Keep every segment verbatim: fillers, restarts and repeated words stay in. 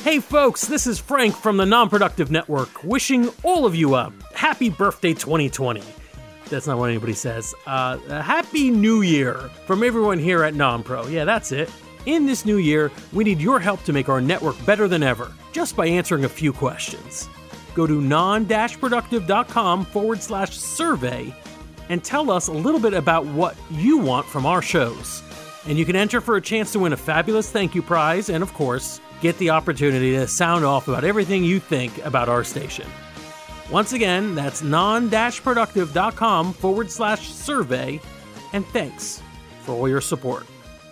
Hey folks, this is Frank from the Non-Productive Network, wishing all of you a happy birthday twenty twenty. That's not what anybody says. Uh, a happy New Year from everyone here at Non-Pro. Yeah, that's it. In this new year, we need your help to make our network better than ever, just by answering a few questions. Go to non-productive.com forward slash survey and tell us a little bit about what you want from our shows. And you can enter for a chance to win a fabulous thank you prize and, of course, get the opportunity to sound off about everything you think about our station. Once again, that's non-productive.com forward slash survey, and thanks for all your support.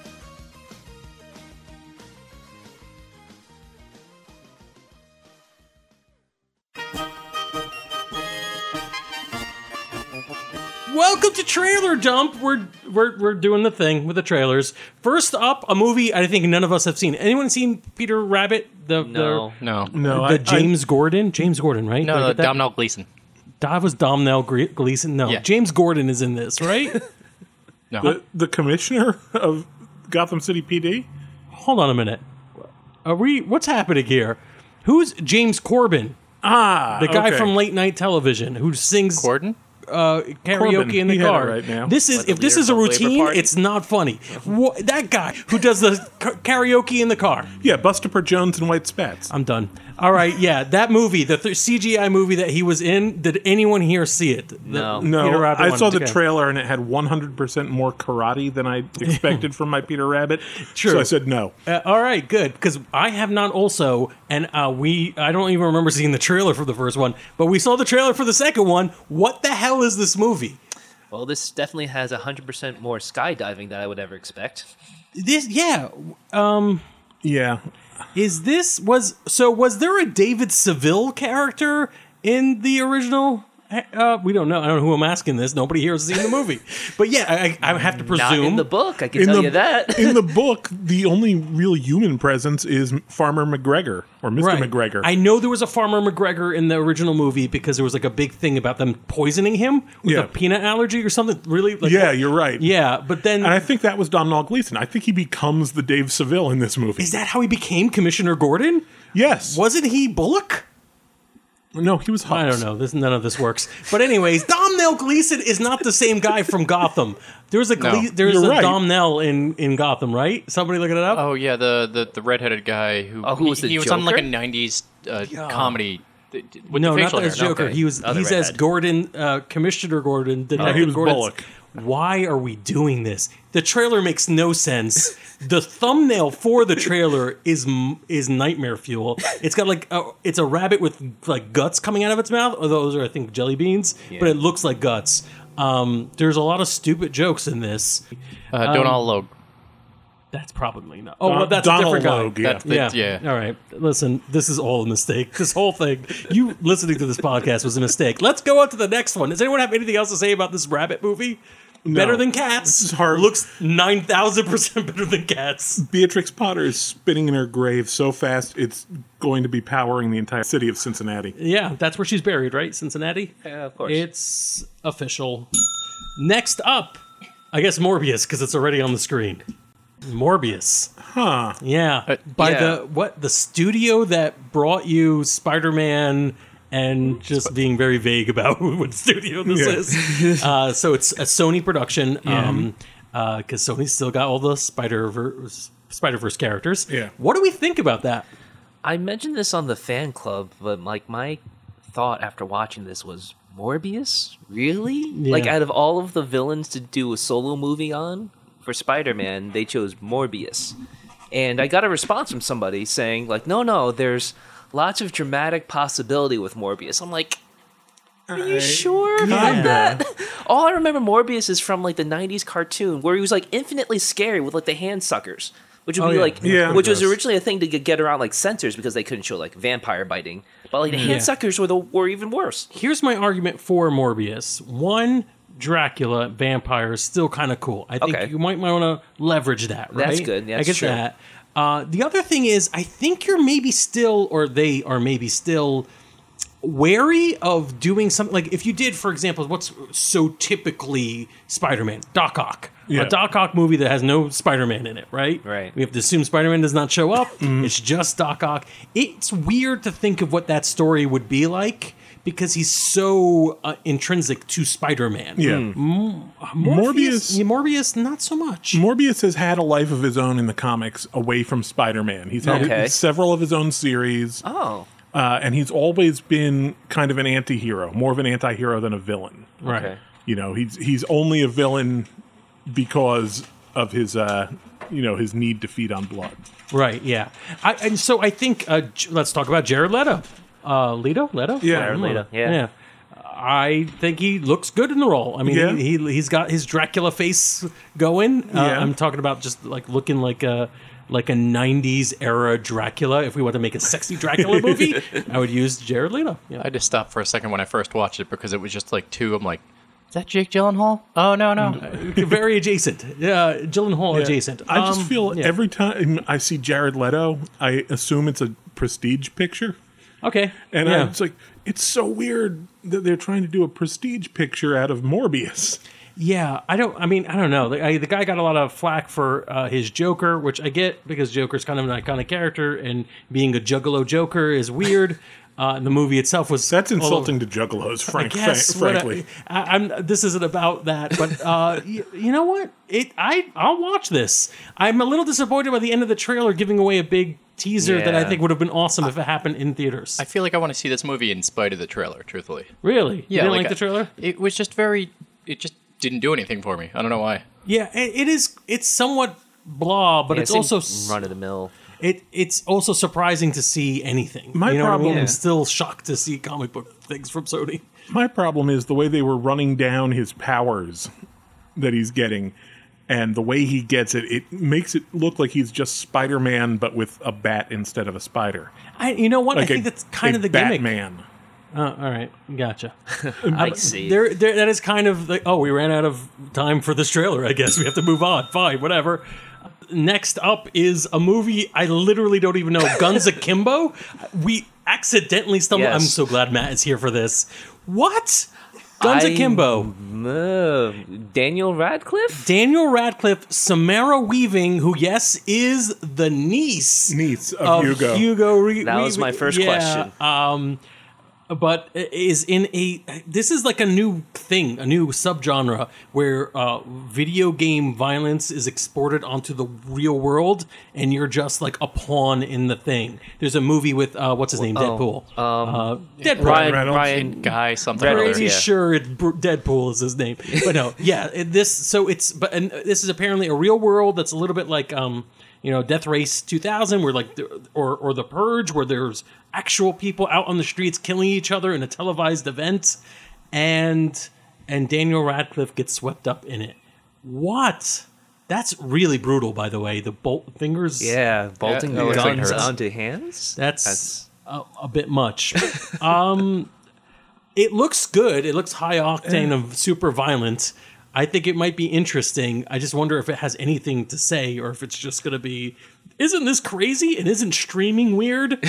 Welcome to Trailer Dump. We're we're we're doing the thing with the trailers. First up, a movie I think none of us have seen. Anyone seen Peter Rabbit? The No. the, No. no. No, The I- James Gordon, James Gordon, right? No, Did I no, get that? Domhnall Gleeson. That was Domhnall Gre- Gleeson. No, Yeah. James Gordon is in this, right? No. The, the commissioner of Gotham City P D? Hold on a minute. Are we? What's happening here? Who's James Corbin? Ah, The guy okay. from late night television who sings Corden? uh, karaoke Corbin. in the He had it car. right now. This is What, the if this leader is a of the Labour routine, Party? it's not funny. Wha that guy who does the ca- karaoke in the car. Yeah, Bustopher Jones and White Spats. I'm done. All right, yeah, that movie, the th- C G I movie that he was in. Did anyone here see it? The No. no, Peter Rabbit I one. saw the Okay. trailer and it had one hundred percent more karate than I expected from my Peter Rabbit. True. So I said no. Uh, all right, good, because I have not also, and uh, we, I don't even remember seeing the trailer for the first one, but we saw the trailer for the second one. What the hell is this movie? Well, this definitely has one hundred percent more skydiving than I would ever expect. This, yeah, um, Yeah. is this, was, so was there a David Seville character in the original? Uh, we don't know. I don't know who I'm asking this. Nobody here has seen the movie. But yeah, I, I have to presume. Not in the book, I can In tell the, you that. in the book, the only real human presence is Farmer McGregor, or Mister Right. McGregor. I know there was a Farmer McGregor in the original movie because there was like a big thing about them poisoning him with Yeah. a peanut allergy or something. Really? Like, yeah, you're right. Yeah, but then And I think that was Domhnall Gleeson. I think he becomes the Dave Seville in this movie. is that how he became Commissioner Gordon? Yes. Wasn't he Bullock? No, he was Hux. I don't know. This none of this works. But anyways, Domhnall Gleeson is not the same guy from Gotham. There's a No. Gle- there's You're a right. Domhnall in, in Gotham, right? Somebody looking it up. Oh, yeah, the, the, the redheaded guy who, Oh, who he, was the he was on like a Joker? nineties uh, comedy th- th- with no, the not facial as hair. Joker. Okay. He was Other he says redhead. Gordon, uh, Commissioner Gordon, Detective he was Gordon. Bullock. Why are we doing this? The trailer makes no sense. The thumbnail for the trailer is m- is nightmare fuel. It's got like a, it's a rabbit with like guts coming out of its mouth. Or those are I think jelly beans, but it looks like guts. Um, there's a lot of stupid jokes in this. Uh, Donald Logue. That's probably not. Oh, Don- well, that's Donald a different guy. Logue, yeah. That's the, Yeah. yeah. All right. Listen, this is all a mistake. This whole thing, you listening to this podcast was a mistake. Let's go on to the next one. Does anyone have anything else to say about this rabbit movie? Better than Cats. This is hard. Looks nine thousand percent better than Cats. Beatrix Potter is spinning in her grave so fast it's going to be powering the entire city of Cincinnati. Yeah, that's where she's buried, right? Cincinnati? Yeah, of course. It's official. Next up, I guess Morbius, because it's already on the screen. Morbius. Huh. Yeah. Uh, By yeah. the what the studio that brought you Spider-Man and just being very vague about what studio this Yeah. is. Uh, so it's a Sony production. Um uh because Sony's still got all the Spider-Verse Spider-Verse characters. Yeah. What do we think about that? I mentioned this on the fan club, but like my thought after watching this was Morbius? Really? Like out of all of the villains to do a solo movie on for Spider-Man, they chose Morbius. And I got a response from somebody saying like, "No, no, there's lots of dramatic possibility with Morbius." I'm like, are you sure about that? All I remember Morbius is from like the nineties cartoon where he was like infinitely scary with like the hand suckers, which would Oh, be yeah. like, Yeah. which was Gross. originally a thing to get get around like censors because they couldn't show like vampire biting. But like the hand Yeah. suckers were the were even worse. Here's my argument for Morbius. One, Dracula, vampire is still kind of cool. I think Okay. you might, might want to leverage that, right? That's good. That's I get true. that. Uh, the other thing is, I think you're maybe still, or they are maybe still wary of doing something like if you did, for example, what's so typically Spider-Man, Doc Ock. Yeah. a Doc Ock movie that has no Spider-Man in it, right? Right. We have to assume Spider-Man does not show up. It's just Doc Ock. It's weird to think of what that story would be like because he's so uh, intrinsic to Spider-Man. Yeah. Morpheus, Morbius- yeah, Morbius, not so much. Morbius has had a life of his own in the comics away from Spider-Man. He's had Okay. several of his own series, Oh. uh, and he's always been kind of an anti-hero, more of an anti-hero than a villain. Right. Okay. You know, he's he's only a villain because of his, uh, you know, his need to feed on blood. Right, yeah. I, and so I think, uh, J- let's talk about Jared Leto. Uh, Leto? Leto? Yeah. Jared Leto, yeah. Yeah. I think he looks good in the role. I mean, Yeah. he, he, he's got his Dracula face going. Uh, Yeah. I'm talking about just like looking like a like a nineties era Dracula. If we want to make a sexy Dracula movie, I would use Jared Leto. Yeah. I had to stop for a second when I first watched it because it was just like two. I'm like, is that Jake Gyllenhaal? Oh no, no. Very adjacent. Yeah, Gyllenhaal Yeah. adjacent. I just Um, feel yeah. every time I see Jared Leto, I assume it's a prestige picture. Okay. And yeah. I, it's like, it's so weird that they're trying to do a prestige picture out of Morbius. Yeah, I don't. I mean, I don't know. The, I, the guy got a lot of flack for uh, his Joker, which I get because Joker's kind of an iconic character, and being a Juggalo Joker is weird. Uh, the movie itself was That's insulting to juggalos, frank, I guess, fra- frankly. what I, I, I'm. This isn't about that, but uh, you, you know what? It. I. I'll watch this. I'm a little disappointed by the end of the trailer, giving away a big teaser that I Yeah. think would have been awesome if it happened in theaters. I feel like I want to see this movie in spite of the trailer. Truthfully, really? You yeah. didn't like, I- the trailer? It was just very. It just didn't do anything for me. I don't know why. Yeah, it, it is. It's somewhat blah, but Yeah, it's it seemed also s- run of the mill. It it's also surprising to see anything. My you know what I problem- mean? I'm Yeah. still shocked to see comic book things from Sony. My problem is the way they were running down his powers that he's getting, and the way he gets it, it makes it look like he's just Spider-Man, but with a bat instead of a spider. I, you know what? Like I think a, that's kind a of the gimmick. Batman. Uh, all right, gotcha. I see. There, there, that is kind of like, oh, we ran out of time for this trailer. I guess we have to move on. Fine, whatever. Next up is a movie I literally don't even know. Guns Akimbo. We accidentally stumbled. Yes. I'm so glad Matt is here for this. What? Guns I- Akimbo. Uh, Daniel Radcliffe? Daniel Radcliffe, Samara Weaving, who yes is the niece Niece of, of Hugo. Hugo. Re- That was Re- my first yeah, question. Um, but is in a. This is like a new thing, a new subgenre where uh, video game violence is exported onto the real world, and you're just like a pawn in the thing. There's a movie with uh, what's his name, Oh, Deadpool. uh, Deadpool. Ryan, Reynolds. Ryan, Guy something. Reynolds, or other. Pretty yeah. sure it's Br- Deadpool is his name, but no, yeah, it- this. So it's but and this is apparently a real world that's a little bit like um you know Death Race two thousand, where like the, or or The Purge, where there's actual people out on the streets killing each other in a televised event, and and Daniel Radcliffe gets swept up in it. What? That's really brutal, by the way. The bolt fingers. yeah, bolting Yeah, it looks like it guns hurts. onto hands? That's, a, a bit much. um, it looks good. It looks high octane of super violent. I think it might be interesting. I just wonder if it has anything to say or if it's just going to be, isn't this crazy? And isn't streaming weird?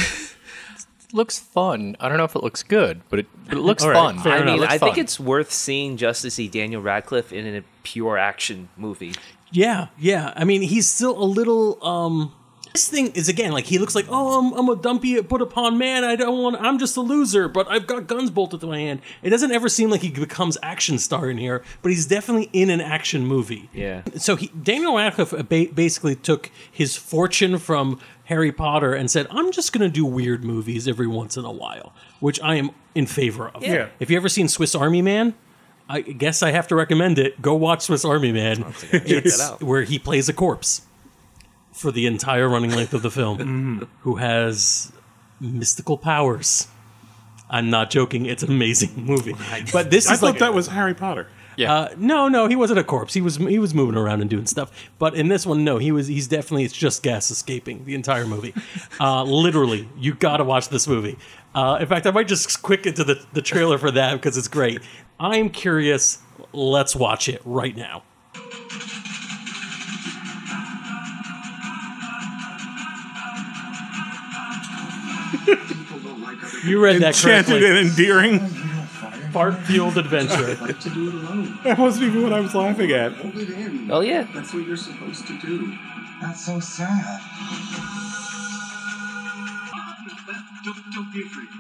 Looks fun. I don't know if it looks good, but it, but it looks All right, fun. fair I enough. mean, It looks I think fun. it's worth seeing just to see Daniel Radcliffe in a pure action movie. Yeah, yeah. I mean, he's still a little. Um, this thing is again like he looks like, oh, I'm, I'm a dumpy put upon man. I don't want. I'm just a loser, but I've got guns bolted to my hand. It doesn't ever seem like he becomes action star in here, but he's definitely in an action movie. Yeah. So he, Daniel Radcliffe ba- basically took his fortune from Harry Potter and said, I'm just going to do weird movies every once in a while, which I am in favor of. Yeah. If you ever seen Swiss Army Man, I guess I have to recommend it. Go watch Swiss Army Man. It's that out. where he plays a corpse for the entire running length of the film, who has mystical powers. I'm not joking. It's an amazing movie. But this I is thought like that was Harry Potter. Yeah. uh, no, no, he wasn't a corpse. He was he was moving around and doing stuff. But in this one, no, he was. He's definitely. It's just gas escaping the entire movie. Uh, literally, you got to watch this movie. Uh, in fact, I might just quick into the the trailer for that because it's great. I'm curious. Let's watch it right now. You read that Enchanted correctly. and endearing. fart-fueled adventure. I'd like to do it alone. That wasn't even what I was laughing at. Hold it in. Oh, yeah. That's what you're supposed to do. That's so sad. Don't, don't be afraid.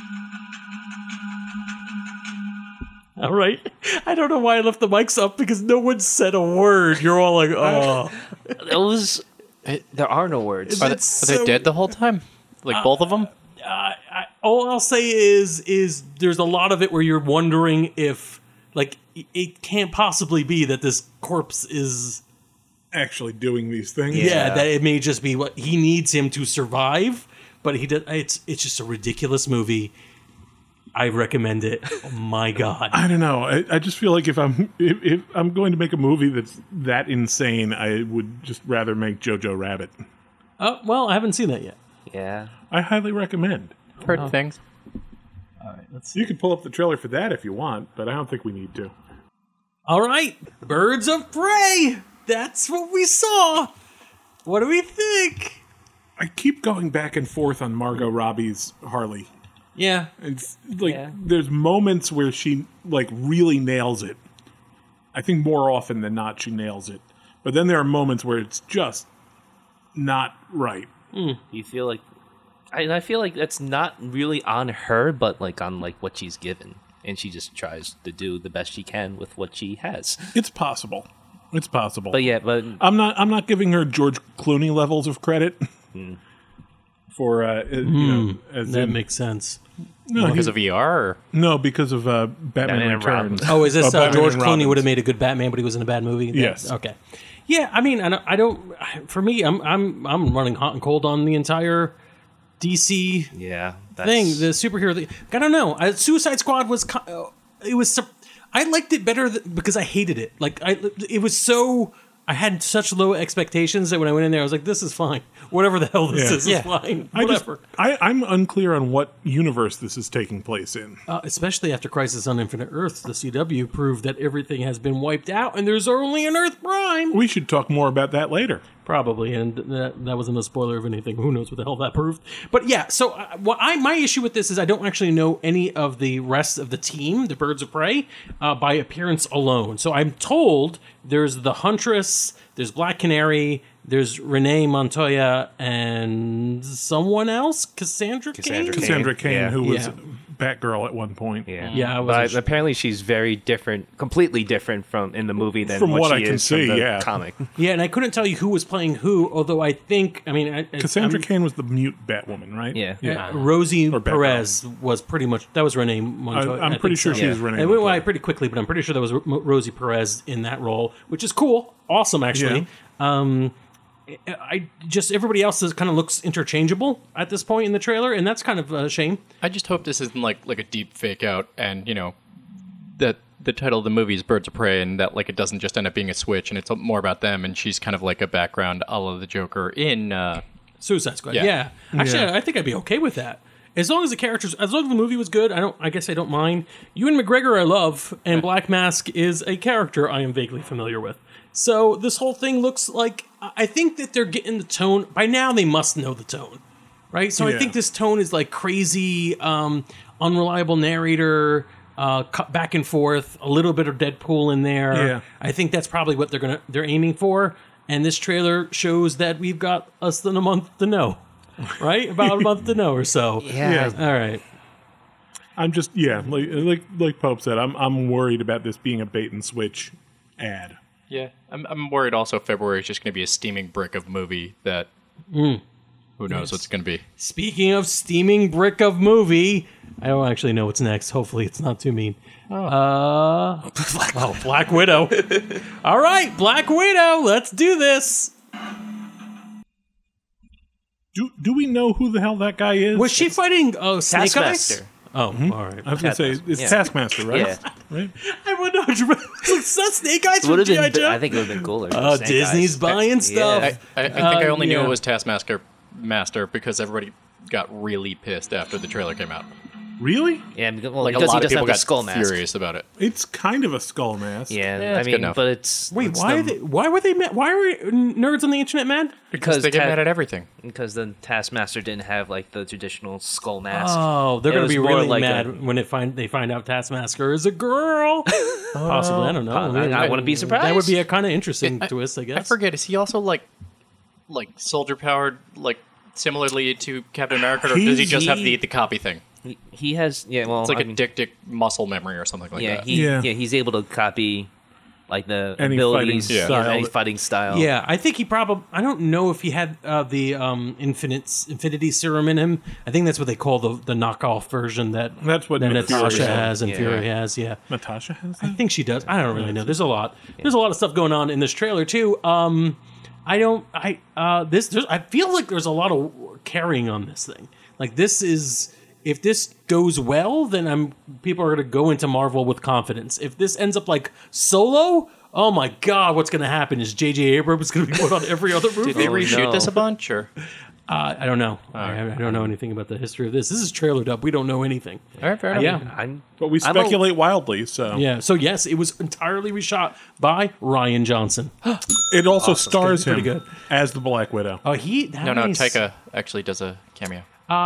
All right. I don't know why I left the mics up because no one said a word. You're all like, oh. Those, there are no words. Are, they, are It's they so- dead the whole time? Like both of them? Uh, I, all I'll say is, is there's a lot of it where you're wondering if, like, it- it can't possibly be that this corpse is, Actually doing these things. yeah, Yeah. that it may just be what he needs him to survive, but he does. It's it's just a ridiculous movie. I recommend it. Oh my God. I don't know. I, I just feel like if I'm if, if I'm going to make a movie that's that insane, I would just rather make Jojo Rabbit. Oh, well, I haven't seen that yet. Yeah. I highly recommend. Heard things. All right, let's see. You can pull up the trailer for that if you want, but I don't think we need to. All right, Birds of Prey. That's what we saw. What do we think? I keep going back and forth on Margot Robbie's Harley. Yeah, It's like Yeah. there's moments where she like really nails it. I think more often than not she nails it. But then there are moments where it's just not right. You feel like, I- and I feel like that's not really on her, but like on like what she's given, and she just tries to do the best she can with what she has. It's possible. It's possible. But yeah, but I'm not. I'm not giving her George Clooney levels of credit for uh, you know. As that in- makes sense. no, Because he- of V R? Or? no, because of uh, Batman, Batman and Returns. Robin. Oh, is this Uh, uh, Batman George and Clooney Robins. would have made a good Batman, but he was in a bad movie? That- Yes. Okay. Yeah, I mean, I don't, I don't. For me, I'm I'm I'm running hot and cold on the entire D C yeah, that's, thing, the superhero thing. I don't know. I, Suicide Squad was ki- uh, it was. sur- I liked it better th- because I hated it. Like I, it was so. I had such low expectations that when I went in there, I was like, "This is fine. Whatever the hell this Yeah. is, Yeah. is fine. I just, Whatever." I, I'm unclear on what universe this is taking place in. Uh, especially after Crisis on Infinite Earths, the C W proved that everything has been wiped out, and there's only an Earth Prime. We should talk more about that later. Probably, and that, that wasn't a spoiler of anything. Who knows what the hell that proved? But yeah, so uh, what I my issue with this is I don't actually know any of the rest of the team, the Birds of Prey, uh, by appearance alone. So I'm told there's the Huntress, there's Black Canary, there's Renee Montoya, and someone else, Cassandra, Cassandra Cain? Cain. Cassandra Cain, Yeah. who was Yeah. Batgirl at one point. Yeah, Yeah, I wasn't but sure. apparently she's very different, completely different from in the movie than From what, what she I can is see, from the yeah. comic. Yeah, and I couldn't tell you who was playing who, although I think, I mean, I, I- Cassandra I'm- Cain was the mute Batwoman, right? Yeah. yeah. Uh, Rosie Or Batgirl. Perez was pretty much that was Renee I, Montoya. I'm I pretty think sure so. she Yeah. was Renee. It went by Montoya. pretty quickly, but I'm pretty sure that was Ro- Rosie Perez in that role, which is cool, awesome actually. Um, I I just everybody else is kind of looks interchangeable at this point in the trailer, and that's kind of a shame. I just hope this isn't like like a deep fake out, and you know that the title of the movie is Birds of Prey, and that like it doesn't just end up being a switch, and it's more about them, and she's kind of like a background a la the Joker in. Uh, Suicide Squad, yeah. Yeah. Actually, Yeah. I think I'd be okay with that. As long as the characters, as long as the movie was good, I don't. I guess I don't mind. Ewan McGregor, I love, and Black Mask is a character I am vaguely familiar with. So this whole thing looks like I think that they're getting the tone. By now, they must know the tone, right? So I Yeah. think this tone is like crazy, um, unreliable narrator, uh, cut back and forth, a little bit of Deadpool in there. Yeah. I think that's probably what they're gonna they're aiming for. And this trailer shows that we've got less than a month to know, right? About a month to know or so. Yeah. Yeah. All right. I'm just yeah, like like like Pope said, I'm I'm worried about this being a bait and switch ad. yeah, I'm, I'm worried. Also, February is just going to be a steaming brick of movie that Mm. who knows what's going to be. Speaking of steaming brick of movie, I don't actually know what's next. Hopefully, it's not too mean. Oh, uh, oh Black Widow. All right, Black Widow. Let's do this. Do do we know who the hell that guy is? Was she fighting uh, Snake Eyes? Taskmaster. Oh, all right. I was gonna say it's Yeah. Taskmaster, right? Yeah. Right. I would know. Is that Snake Eyes Would from have G I been. Joe? I think it would have been cooler. Oh, Snake Disney's Eyes. buying stuff. Yeah. I, I think I Uh, only knew yeah. it was Taskmaster Master because everybody got really pissed after the trailer came out. Really? Yeah, because, well, Like a because he lot of doesn't people have the got skull mask. furious about it. It's kind of a skull mask. Yeah, Yeah, I it's good mean, enough. but it's Wait, it's why? the- Are they, why were they? ma- Why were nerds on the internet mad? because they get Ta- mad at everything. because the Taskmaster didn't have like the traditional skull mask. Oh, they're It going to was be more really like mad a- when it find they find out Taskmaster is a girl. Possibly, I don't know. I- mean, I wouldn't be That would surprised. be a kind of interesting I- twist, I guess. I forget. Is he also like, like soldier powered, like similarly to Captain America, or does he He's- just have he- the the copy thing? He, he has yeah, well, It's like I a mean, dick dick muscle memory or something like yeah, that. he, Yeah. yeah, he's able to copy like the Any abilities, fighting yeah, style any that- fighting style. Yeah, I think he probably. I don't know if he had uh, the um, infinite Infinity Serum in him. I think that's what they call the the knockoff version that That's what that Nick Natasha Fury has and Yeah. Fury has. Yeah, Natasha has I that? think she does. I don't really know. There's a lot. There's a lot of stuff going on in this trailer too. Um, I don't. I uh, this. There's, I feel like there's a lot of carrying on this thing. Like this is. If this goes well, then I'm people are going to go into Marvel with confidence. If this ends up like Solo, oh my god, what's going to happen? Is J J Abrams going to be put on every other movie? Did they Oh, reshoot no. this a bunch, or Uh, I don't know. I, I don't know anything about the history of this. This is trailer dub. We don't know anything. all right, fair enough. Yeah. I'm But we I'm a- speculate wildly, so Yeah. So yes, it was entirely reshot by Ryan Johnson. it also stars him Pretty good. as the Black Widow. Oh, he. How No, no, many s- Taika actually does a cameo.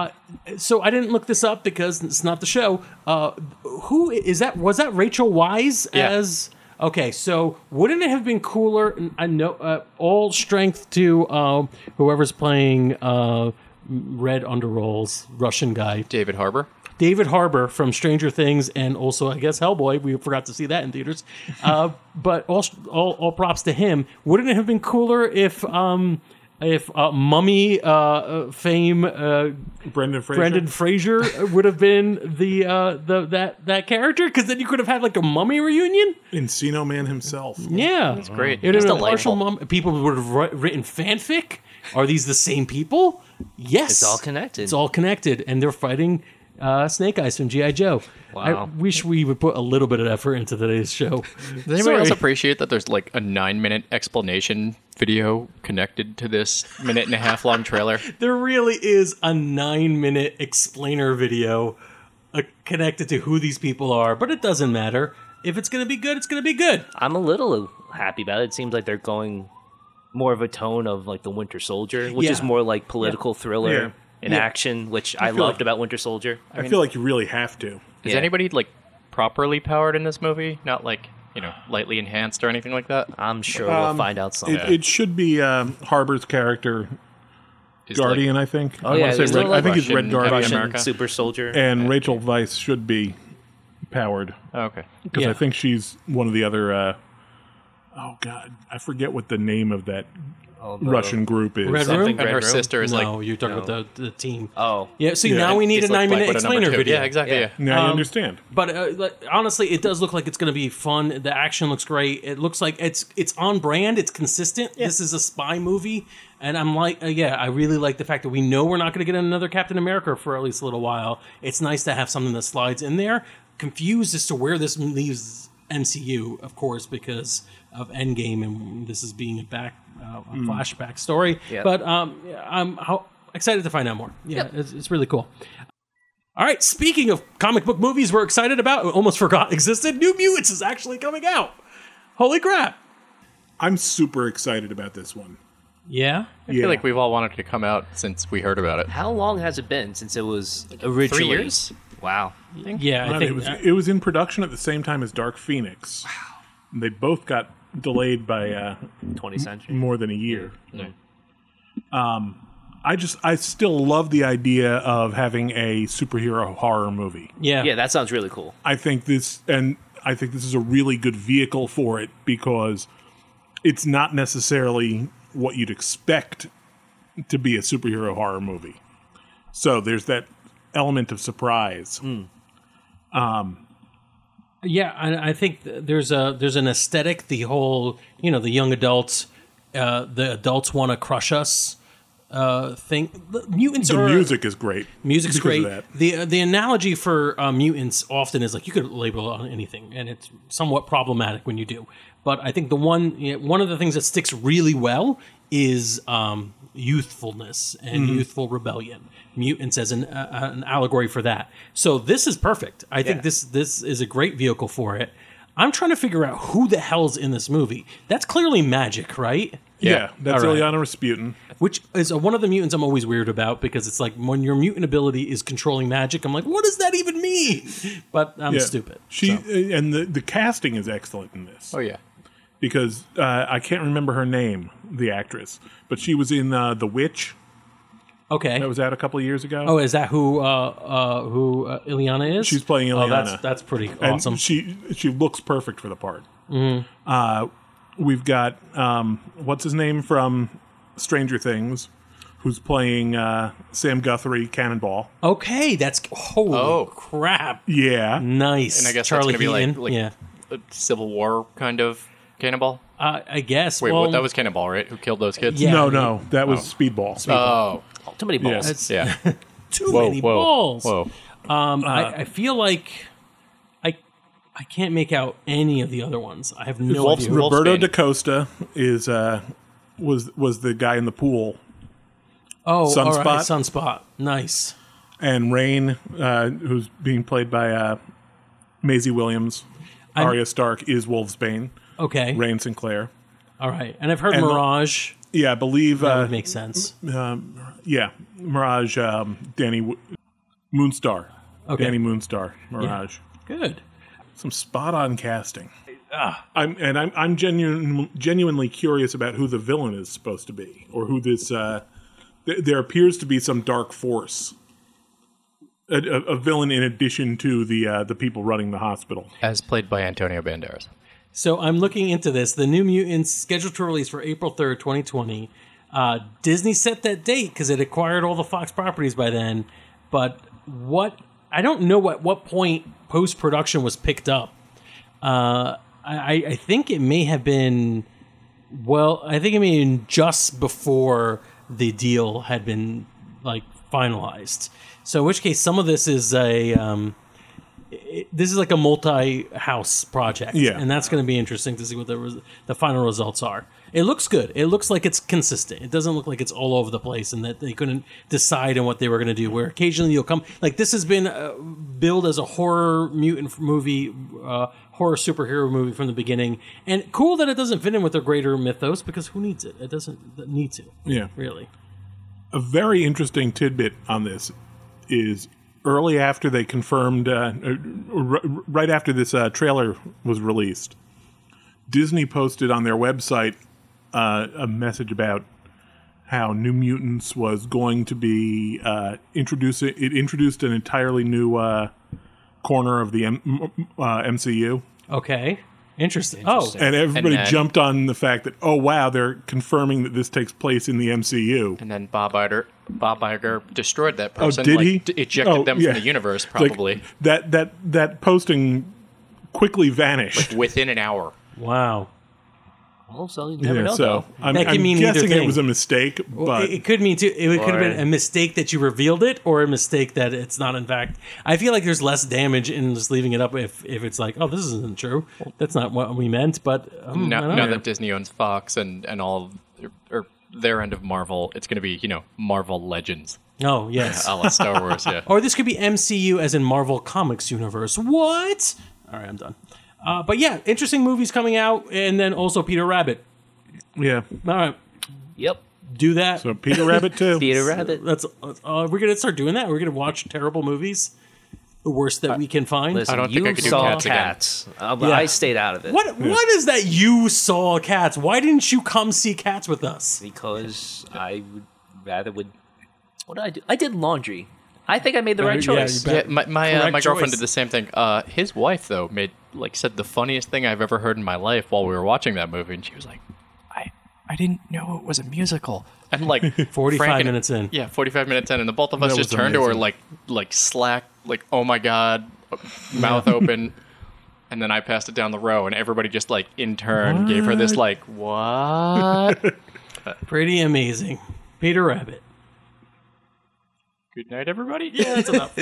So I didn't look this up because it's not the show. Uh, who is that? Was that Rachel Wise Yeah. as? Okay, so wouldn't it have been cooler? I know uh, all strength to um, whoever's playing uh, Red Underoath's Russian guy, David Harbour. David Harbour from Stranger Things, and also I guess Hellboy. We forgot to see that in theaters. Uh, but all, all all props to him. Wouldn't it have been cooler if um, if uh, Mummy uh, uh, fame uh, Brendan Fraser. Brendan Fraser would have been the uh, the that that character? Because then you could have had like a Mummy reunion. Encino Man himself. Yeah, that's great. It would He's have been a partial delightful. mum. People would have wri- written fanfic. Are these the same people? Yes, It's all connected. It's all connected, and they're fighting uh, Snake Eyes from G I Joe. I Wow. wish we would put a little bit of effort into today's show. Does anybody else appreciate that there's like a nine minute explanation video connected to this minute and a half long trailer? There really is a nine-minute explainer video uh, connected to who these people are, but it doesn't matter. If it's going to be good, it's going to be good. I'm a little happy about it. It seems like they're going more of a tone of like the Winter Soldier, which Yeah. is more like political thriller Yeah. in Yeah. action, which I, feel loved like- about Winter Soldier. I feel like you really have to. Is Yeah. anybody like properly powered in this movie? Not like, you know, lightly enhanced or anything like that? I'm sure we'll find out someday. It, it should be um, Harbor's character, Is, Guardian, I think. Oh I yeah, wanna say isn't it Red, like I think he's Red Russian- Guardian. Russian- Russian America. super soldier. And Rachel Weisz should be powered. Like, oh, okay. Because Yeah. I think she's one of the other. Uh, oh God, I forget what the name of that Oh, the- Russian group is. Red Something Room? And Red her Room? sister is no, like, you're talking no. about the, the team. Oh, Yeah, see, Yeah. now we need it's a like nine-minute Black Widow number explainer two. video. Yeah, exactly. Yeah. Yeah. Now I Um, understand. But uh, like, honestly, it does look like it's going to be fun. The action looks great. It looks like it's it's on brand. It's consistent. This is a spy movie, and I'm like, uh, yeah, I really like the fact that we know we're not going to get another Captain America for at least a little while. It's nice to have something that slides in there. Confused as to where this leaves M C U, of course, because of Endgame, and this is being a back uh, a flashback story. Yep. But um, I'm how, excited to find out more. Yeah, it's, it's really cool. All right, speaking of comic book movies we're excited about, almost forgot existed, New Mutants is actually coming out. Holy crap. I'm super excited about this one. Yeah? I feel like we've all wanted it to come out since we heard about it. how long has it been since it was originally? Three years? Wow. Yeah, I God, think it was uh, it was in production at the same time as Dark Phoenix. Wow. They both got delayed by uh, twentieth century. more than a year. Um, I just I still love the idea of having a superhero horror movie. yeah. Yeah, that sounds really cool. I think this and I think this is a really good vehicle for it because it's not necessarily what you'd expect to be a superhero horror movie. So there's that element of surprise. Yeah, I, I think th- there's a there's an aesthetic. The whole, you know, the young adults, uh, the adults want to crush us uh, thing. The mutants The are music is great. music's because of great. that. The uh, the analogy for uh, mutants often is like you could label it on anything, and it's somewhat problematic when you do. But I think the one you know, one of the things that sticks really well is um, youthfulness and Mm-hmm. youthful rebellion. Mutants as an uh, an allegory for that. So this is perfect. I think Yeah. this this is a great vehicle for it. I'm trying to figure out who the hell's in this movie. That's clearly Magic, right? Yeah, Yeah. that's All right. Ileana Rasputin. Which is one of the mutants I'm always weird about, because it's like when your mutant ability is controlling magic, I'm like, what does that even mean? But I'm Yeah. stupid. She so. uh, and the the casting is excellent in this. Oh yeah. Because uh, I can't remember her name, the actress, but she was in uh, The Witch. Okay. That was out a couple of years ago. Oh, is that who uh, uh, who uh, Ileana is? She's playing Oh, that's Ileana. that's pretty and awesome. she she looks perfect for the part. Mm-hmm. Uh, we've got um, what's his name from Stranger Things, who's playing uh, Sam Guthrie, Cannonball. Okay, that's holy Oh. crap. Yeah, Nice. And I guess Charlie that's gonna be Heaton. like, like yeah, a Civil War kind of Cannonball. uh, I guess. Wait, well, what, that was Cannonball, right? Who killed those kids? Yeah. no, no, that was Speedball. Oh, Too many balls. Yes. That's yeah. too whoa, many whoa, balls. whoa. Um, I, I feel like I I can't make out any of the other ones. I have no Wolf's- idea. Wolf- Roberto Wolfsbane. da Costa is uh, was was the guy in the pool, Oh, Sunspot? all right, Sunspot. Nice. and Rain, uh, who's being played by uh, Maisie Williams. I'm- Arya Stark is Wolfsbane. Okay. Rain Sinclair. All right. And I've heard And the- Mirage. Yeah, I believe. That Uh, would make sense. yeah, Mirage. Um, Danny W- Moonstar. Okay. Danny Moonstar. Mirage. Good. Some spot on casting. I'm and I'm I'm genuine, genuinely curious about who the villain is supposed to be, or who this. Uh, th- there appears to be some dark force, a, a, a villain in addition to the uh, the people running the hospital. As played by Antonio Banderas. So I'm looking into this. The New Mutants scheduled to release for April third, twenty twenty. Uh, Disney set that date because it acquired all the Fox properties by then. But what I don't know at what point post production was picked up. Uh, I, I think it may have been. Well, I think it may have been just before the deal had been like finalized. So, in which case, some of this is a. Um, it- this is like a multi-house project, Yeah. and that's going to be interesting to see what the res- the final results are. It looks good. It looks like it's consistent. It doesn't look like it's all over the place, and that they couldn't decide on what they were going to do. Where occasionally you'll come, like this has been uh, billed as a horror mutant movie, uh, horror superhero movie from the beginning, and cool that it doesn't fit in with their greater mythos because who needs it? It doesn't need to. Yeah. Really. A very interesting tidbit on this is early after they confirmed, uh, r- right after this uh, trailer was released, Disney posted on their website uh, a message about how New Mutants was going to be uh, introducing. It introduced an entirely new uh, corner of the M- uh, M C U. Okay. Interesting. Oh, And everybody And then- jumped on the fact that, oh, wow, they're confirming that this takes place in the M C U. And then Bob Iger, Bob Iger destroyed that person. Oh, did like, he? d- ejected Oh, them yeah. from the universe, Like, probably that, that, that posting quickly vanished. within an hour. wow. Well, so you never Yeah, know, so though. I'm, That could I'm mean either guessing thing. it was a mistake, Well, but it, it could mean too. It could have been Or- a mistake that you revealed it, or a mistake that it's not. In fact, I feel like there's less damage in just leaving it up if if it's like, oh, this isn't true. That's not what we meant. But um, I Now, don't now know. that Disney owns Fox and and all of, or their end of Marvel, it's going to be you know Marvel Legends, oh yes, a la Star Wars. Yeah. or this could be M C U as in Marvel Comics universe. What? All right, I'm done. Uh, but yeah, interesting movies coming out, and then also Peter Rabbit. yeah. All right, Yep. do that. So Peter Rabbit too. Peter Rabbit. That's uh, we're gonna start doing that. We're gonna watch terrible movies, the worst that we can find. Listen, I don't think you I could do saw Cats again. Cats. Uh, but Yeah. I stayed out of it. What what is that you saw Cats? Why didn't you come see Cats with us? Because I would rather would. What did I do? I did laundry. I think I made the Right, right yeah, choice. you Yeah, bet. my my, uh, Correct my girlfriend choice. did the same thing. Uh, his wife though made like said the funniest thing I've ever heard in my life while we were watching that movie, and she was like, "I I didn't know it was a musical." And like forty-five Frank and- minutes in. yeah, forty-five minutes in, and the both of us That just was turned to her amazing. like like slack, like oh my god, mouth open. And then I passed it down the row, and everybody just like in turn gave her this like what? Pretty amazing. Peter Rabbit. Good night, everybody. Yeah, that's enough.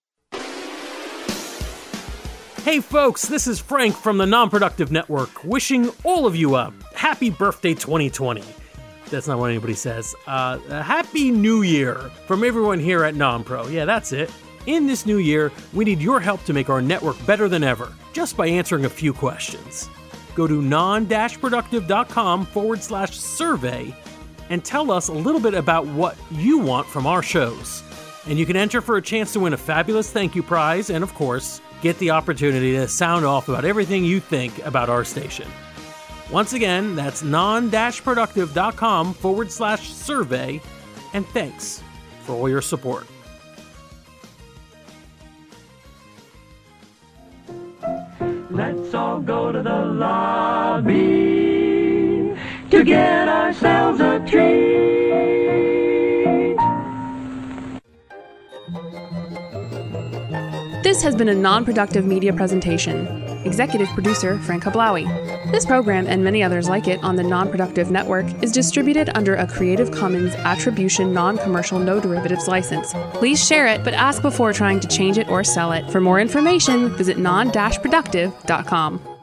Hey folks, this is Frank from the Non-Productive Network, wishing all of you a happy birthday twenty twenty. That's not what anybody says. Uh, a Happy New Year from everyone here at NonPro. Yeah, that's it. In this new year, we need your help to make our network better than ever, just by answering a few questions. Go to non-productive.com forward slash survey and tell us a little bit about what you want from our shows. And you can enter for a chance to win a fabulous thank you prize and, of course, get the opportunity to sound off about everything you think about our station. Once again, that's non-productive.com forward slash survey, and thanks for all your support. Let's all go to the lobby to get ourselves a treat. This has been a non-productive media presentation. Executive producer Frank Hablawi. This program and many others like it on the Non-Productive Network is distributed under a Creative Commons Attribution Non-Commercial No Derivatives license. Please share it, but ask before trying to change it or sell it. For more information, visit non dash productive dot com.